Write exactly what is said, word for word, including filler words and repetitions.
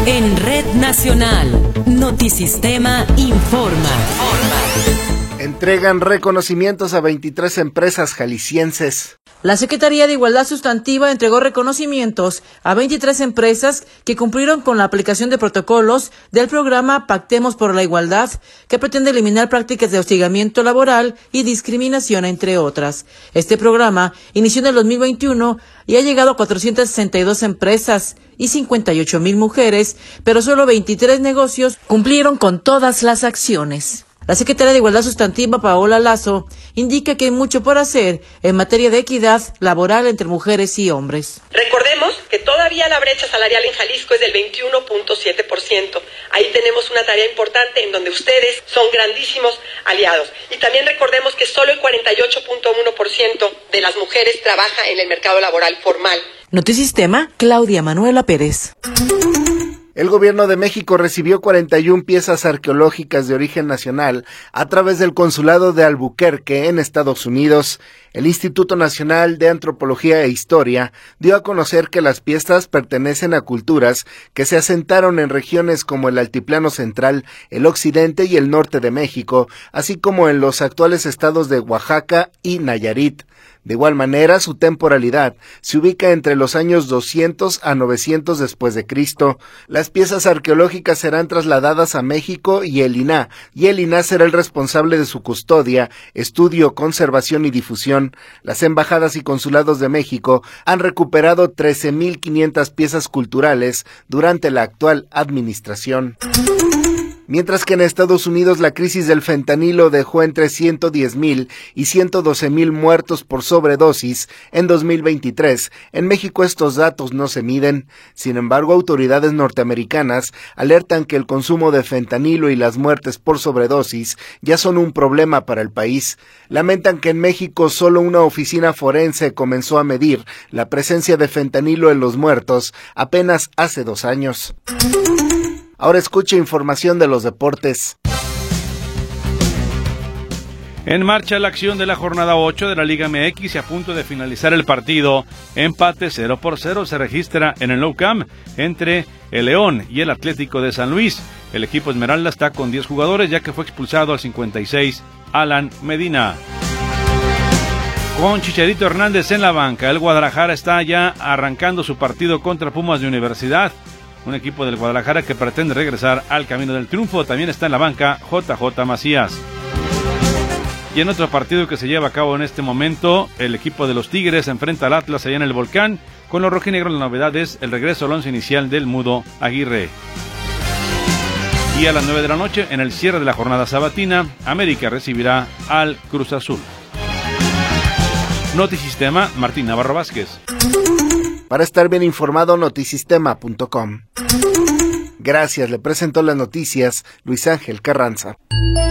En Red Nacional, Notisistema informa. Entregan reconocimientos a veintitrés empresas jaliscienses. La Secretaría de Igualdad Sustantiva entregó reconocimientos a veintitrés empresas que cumplieron con la aplicación de protocolos del programa Pactemos por la Igualdad, que pretende eliminar prácticas de hostigamiento laboral y discriminación, entre otras. Este programa inició en el dos mil veintiuno y ha llegado a cuatrocientas sesenta y dos empresas y cincuenta y ocho mil mujeres, pero solo veintitrés negocios cumplieron con todas las acciones. La secretaria de Igualdad Sustantiva, Paola Lazo, indica que hay mucho por hacer en materia de equidad laboral entre mujeres y hombres. Recordemos que todavía la brecha salarial en Jalisco es del veintiuno punto siete por ciento. Ahí tenemos una tarea importante en donde ustedes son grandísimos aliados. Y también recordemos que solo el cuarenta y ocho punto uno por ciento de las mujeres trabaja en el mercado laboral formal. Notisistema, Claudia Manuela Pérez. El gobierno de México recibió cuarenta y una piezas arqueológicas de origen nacional a través del Consulado de Albuquerque en Estados Unidos. El Instituto Nacional de Antropología e Historia dio a conocer que las piezas pertenecen a culturas que se asentaron en regiones como el Altiplano Central, el Occidente y el Norte de México, así como en los actuales estados de Oaxaca y Nayarit. De igual manera, su temporalidad se ubica entre los años doscientos a novecientos después de Cristo. Las piezas arqueológicas serán trasladadas a México y el I N A H, y el I N A H será el responsable de su custodia, estudio, conservación y difusión. Las embajadas y consulados de México han recuperado trece mil quinientas piezas culturales durante la actual administración. Mientras que en Estados Unidos la crisis del fentanilo dejó entre ciento diez mil y ciento doce mil muertos por sobredosis en dos mil veintitrés, en México estos datos no se miden. Sin embargo, autoridades norteamericanas alertan que el consumo de fentanilo y las muertes por sobredosis ya son un problema para el país. Lamentan que en México solo una oficina forense comenzó a medir la presencia de fentanilo en los muertos apenas hace dos años. Ahora escucha información de los deportes. En marcha la acción de la jornada ocho de la Liga M X y a punto de finalizar el partido. Empate cero por cero se registra en el Nou Camp entre el León y el Atlético de San Luis. El equipo Esmeralda está con diez jugadores ya que fue expulsado al cincuenta y seis Alan Medina. Con Chicharito Hernández en la banca, el Guadalajara está ya arrancando su partido contra Pumas de Universidad. Un equipo del Guadalajara que pretende regresar al camino del triunfo. También está en la banca J J Macías. Y en otro partido que se lleva a cabo en este momento, el equipo de los Tigres enfrenta al Atlas allá en el Volcán. Con los rojinegros la novedad es el regreso al once inicial del Mudo Aguirre. Y a las nueve de la noche, en el cierre de la jornada sabatina, América recibirá al Cruz Azul. Notisistema, Martín Navarro Vázquez. Para estar bien informado, notisistema punto com. Gracias, le presentó las noticias Luis Ángel Carranza.